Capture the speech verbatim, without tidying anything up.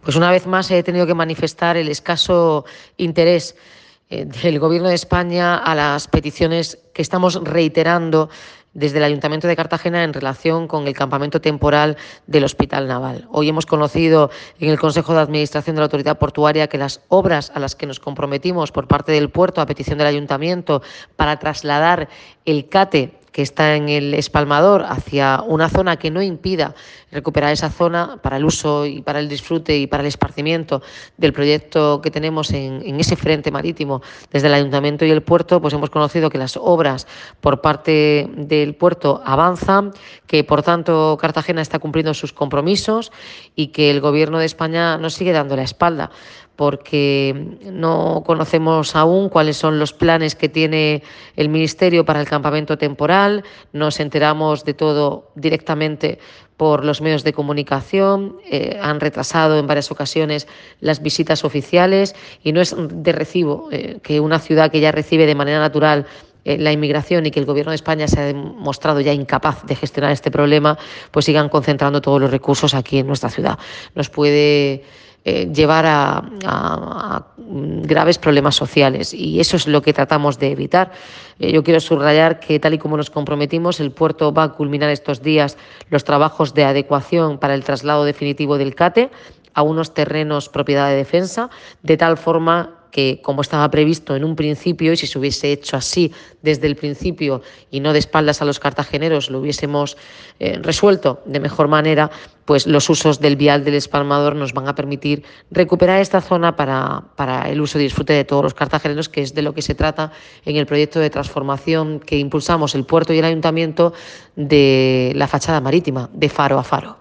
Pues una vez más he tenido que manifestar el escaso interés eh, del Gobierno de España a las peticiones que estamos reiterando desde el Ayuntamiento de Cartagena en relación con el campamento temporal del Hospital Naval. Hoy hemos conocido en el Consejo de Administración de la Autoridad Portuaria que las obras a las que nos comprometimos por parte del puerto a petición del Ayuntamiento para trasladar el CATE que está en el espalmador hacia una zona que no impida recuperar esa zona para el uso y para el disfrute y para el esparcimiento del proyecto que tenemos en, en ese frente marítimo desde el Ayuntamiento y el puerto, pues hemos conocido que las obras por parte del puerto avanzan, que por tanto Cartagena está cumpliendo sus compromisos y que el Gobierno de España nos sigue dando la espalda, porque no conocemos aún cuáles son los planes que tiene el Ministerio para el campamento temporal. Nos enteramos de todo directamente por los medios de comunicación, eh, han retrasado en varias ocasiones las visitas oficiales y no es de recibo eh, que una ciudad que ya recibe de manera natural eh, la inmigración y que el Gobierno de España se ha demostrado ya incapaz de gestionar este problema, pues sigan concentrando todos los recursos aquí en nuestra ciudad. Nos puede Eh, llevar a, a, a graves problemas sociales y eso es lo que tratamos de evitar. Eh, yo quiero subrayar que, tal y como nos comprometimos, el puerto va a culminar estos días los trabajos de adecuación para el traslado definitivo del CATE a unos terrenos propiedad de Defensa, de tal forma que, como estaba previsto en un principio, y si se hubiese hecho así desde el principio y no de espaldas a los cartageneros, lo hubiésemos eh, resuelto de mejor manera, pues los usos del vial del espalmador nos van a permitir recuperar esta zona para, para el uso y disfrute de todos los cartageneros, que es de lo que se trata en el proyecto de transformación que impulsamos el puerto y el ayuntamiento de la fachada marítima, de faro a faro.